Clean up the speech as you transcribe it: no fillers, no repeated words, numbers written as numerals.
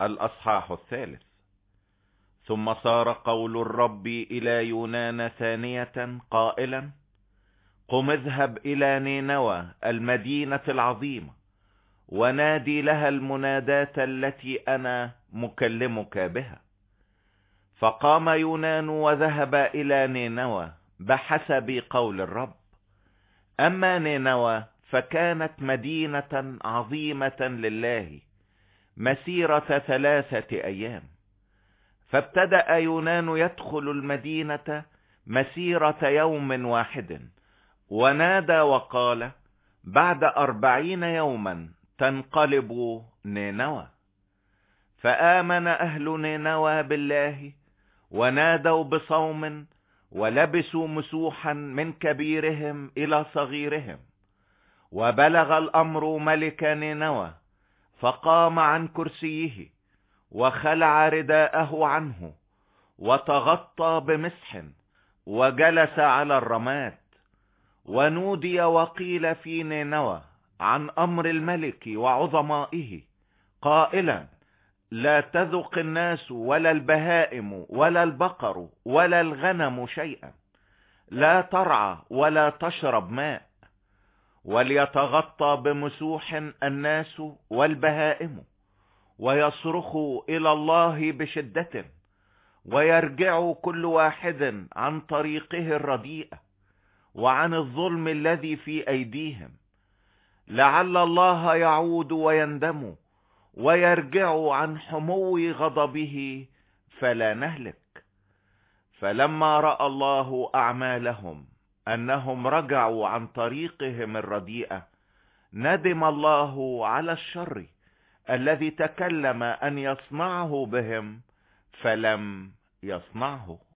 الأصحاح 3. ثم صار قول الرب إلى يونان ثانية قائلا: قم اذهب إلى نينوى المدينة العظيمة، ونادي لها المناداة التي أنا مكلمك بها. فقام يونان وذهب إلى نينوى بحسب قول الرب. أما نينوى فكانت مدينة عظيمة لله، مسيرة 3 أيام. فابتدأ يونان يدخل المدينة مسيرة يوم واحد، ونادى وقال: بعد 40 يوما تنقلب نينوى. فآمن أهل نينوى بالله، ونادوا بصوم، ولبسوا مسوحا من كبيرهم إلى صغيرهم. وبلغ الأمر ملك نينوى، فقام عن كرسيه، وخلع رداءه عنه، وتغطى بمسح، وجلس على الرماد. ونودي وقيل في نينوى عن أمر الملك وعظمائه قائلا: لا تذق الناس ولا البهائم ولا البقر ولا الغنم شيئا، لا ترعى ولا تشرب ماء، وليتغطى بمسوح الناس والبهائم، ويصرخوا إلى الله بشدة، ويرجع كل واحد عن طريقه الرديئة وعن الظلم الذي في أيديهم، لعل الله يعود ويندم ويرجع عن حمو غضبه فلا نهلك. فلما رأى الله أعمالهم أنهم رجعوا عن طريقهم الرديئة، ندم الله على الشر الذي تكلم أن يصنعه بهم فلم يصنعه.